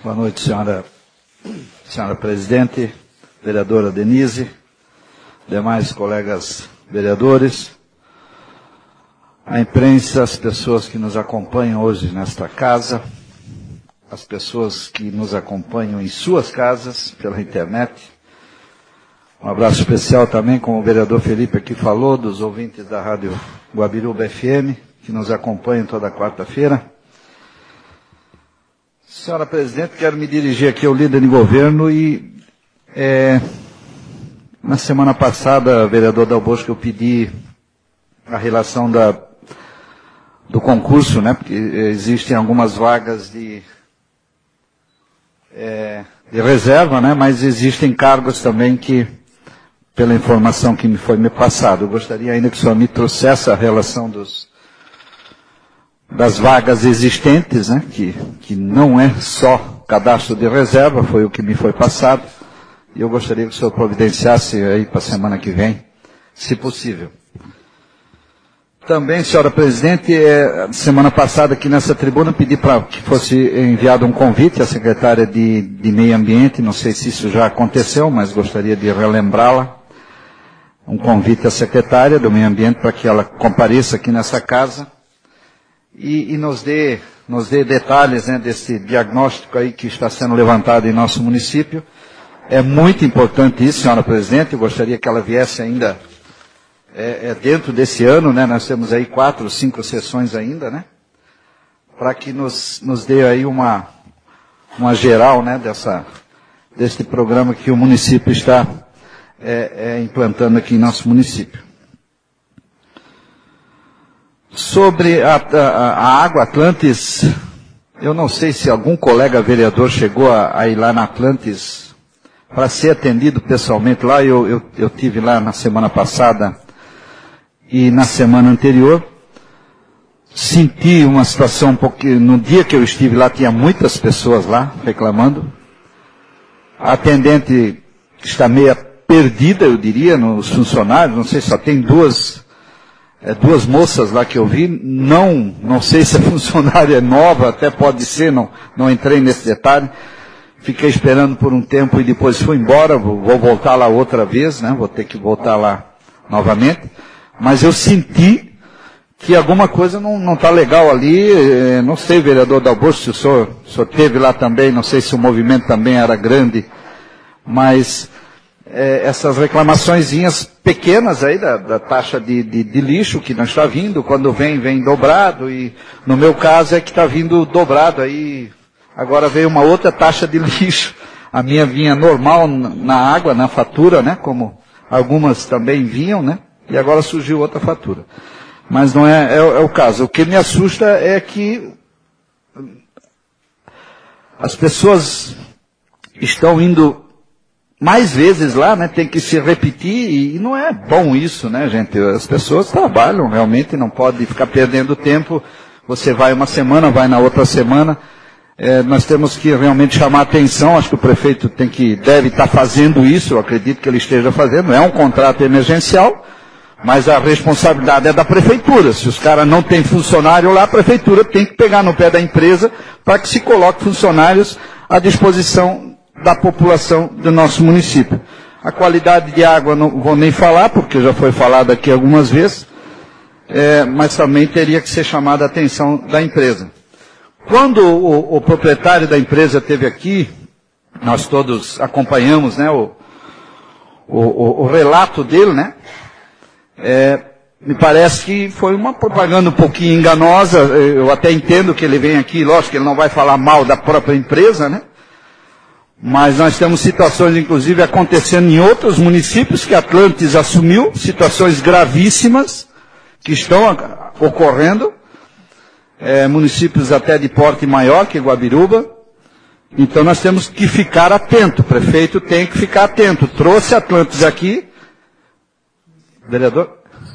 Boa noite, senhora presidente, vereadora Denise, demais colegas vereadores, a imprensa, as pessoas que nos acompanham hoje nesta casa, as pessoas que nos acompanham em suas casas, pela internet. Um abraço especial também, como o vereador Felipe aqui falou, dos ouvintes da Rádio Guabiruba FM, que nos acompanham toda quarta-feira. Senhora presidente, quero me dirigir aqui ao líder de governo e, na semana passada, vereador Dal Bosco, eu pedi a relação do concurso, né, porque existem algumas vagas de reserva, né, mas existem cargos também que, pela informação que me foi me passada, eu gostaria ainda que o senhor me trouxesse a relação das vagas existentes, né, que não é só cadastro de reserva, foi o que me foi passado, e eu gostaria que o senhor providenciasse aí para a semana que vem, se possível. Também, senhora presidente, semana passada aqui nessa tribuna pedi para que fosse enviado um convite à secretária de Meio Ambiente, não sei se isso já aconteceu, mas gostaria de relembrá-la, um convite à secretária do Meio Ambiente para que ela compareça aqui nessa casa, e nos dê detalhes, né, desse diagnóstico aí que está sendo levantado em nosso município. É muito importante isso, senhora presidente, eu gostaria que ela viesse ainda dentro desse ano, né, nós temos aí 4 ou 5 sessões ainda, né, para que nos dê aí uma geral, né, deste programa que o município está implantando aqui em nosso município. Sobre a Água Atlantis, eu não sei se algum colega vereador chegou a ir lá na Atlantis para ser atendido pessoalmente lá. Eu tive lá na semana passada e na semana anterior. Senti uma situação um pouquinho, no dia que eu estive lá tinha muitas pessoas lá reclamando. A atendente está meio perdida, eu diria, nos funcionários, não sei, só tem duas moças lá que eu vi, não sei se a funcionária é nova, até pode ser, não entrei nesse detalhe. Fiquei esperando por um tempo e depois fui embora, vou voltar lá outra vez, né, vou ter que voltar lá novamente. Mas eu senti que alguma coisa não está legal ali, não sei, vereador Dal Bosco, se o senhor esteve lá também, não sei se o movimento também era grande, mas essas reclamaçõezinhas pequenas aí da taxa de lixo que não está vindo, quando vem dobrado, e no meu caso é que está vindo dobrado aí, agora veio uma outra taxa de lixo, a minha vinha normal na água, na fatura, né, como algumas também vinham, né, e agora surgiu outra fatura. Mas não é o caso. O que me assusta é que as pessoas estão indo mais vezes lá, né, tem que se repetir, e não é bom isso, né, gente? As pessoas trabalham realmente, não pode ficar perdendo tempo. Você vai uma semana, vai na outra semana. Nós temos que realmente chamar a atenção, acho que o prefeito deve estar fazendo isso, eu acredito que ele esteja fazendo, é um contrato emergencial, mas a responsabilidade é da prefeitura. Se os caras não têm funcionário lá, a prefeitura tem que pegar no pé da empresa para que se coloque funcionários à disposição da população do nosso município. A qualidade de água não vou nem falar, porque já foi falado aqui algumas vezes, mas também teria que ser chamada a atenção da empresa. Quando o proprietário da empresa esteve aqui, nós todos acompanhamos, né, o relato dele, né, me parece que foi uma propaganda um pouquinho enganosa. Eu até entendo que ele vem aqui, lógico que ele não vai falar mal da própria empresa, né, mas nós temos situações, inclusive, acontecendo em outros municípios que a Atlantis assumiu, situações gravíssimas que estão ocorrendo, municípios até de porte maior que Guabiruba. Então nós temos que ficar atento, o prefeito tem que ficar atento. Trouxe a Atlantis aqui. Vereador?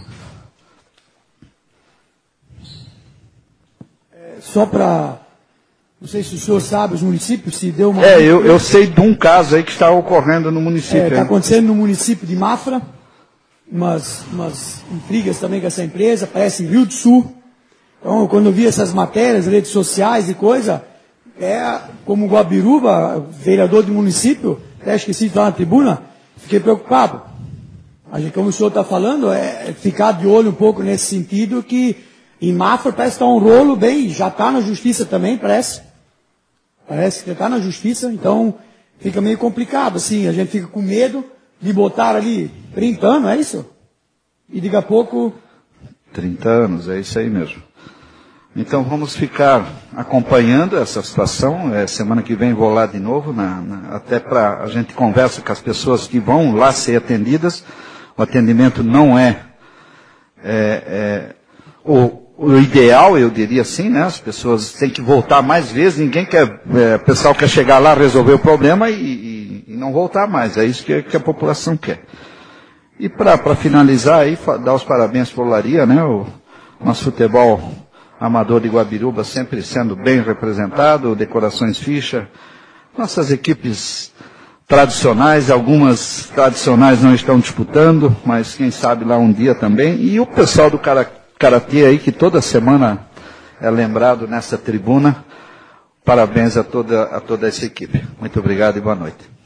Só para... Não sei se o senhor sabe, os municípios, se deu uma... Eu sei de um caso aí que está ocorrendo no município. Está acontecendo no município de Mafra, umas intrigas também com essa empresa, parece em Rio do Sul. Então, quando eu vi essas matérias, redes sociais e coisa, como Guabiruba, vereador do município, até esqueci de falar na tribuna, fiquei preocupado. A gente, como o senhor está falando, ficar de olho um pouco nesse sentido, que em Mafra parece que está um rolo bem, já está na justiça também, parece. Parece que está na justiça, então fica meio complicado, assim, a gente fica com medo de botar ali 30 anos, é isso? E daqui a pouco... 30 anos, é isso aí mesmo. Então vamos ficar acompanhando essa situação. Semana que vem vou lá de novo, até para a gente conversa com as pessoas que vão lá ser atendidas. O atendimento não é o ideal, eu diria assim, né? As pessoas têm que voltar mais vezes. Ninguém quer, o pessoal quer chegar lá, resolver o problema e não voltar mais. É isso que a população quer. E para finalizar aí, dar os parabéns para o Olaria, né? O nosso futebol amador de Guabiruba sempre sendo bem representado, Decorações Ficha, nossas equipes tradicionais, algumas tradicionais não estão disputando, mas quem sabe lá um dia também, e o pessoal do Karatê aí, que toda semana é lembrado nessa tribuna. Parabéns a toda essa equipe. Muito obrigado e boa noite.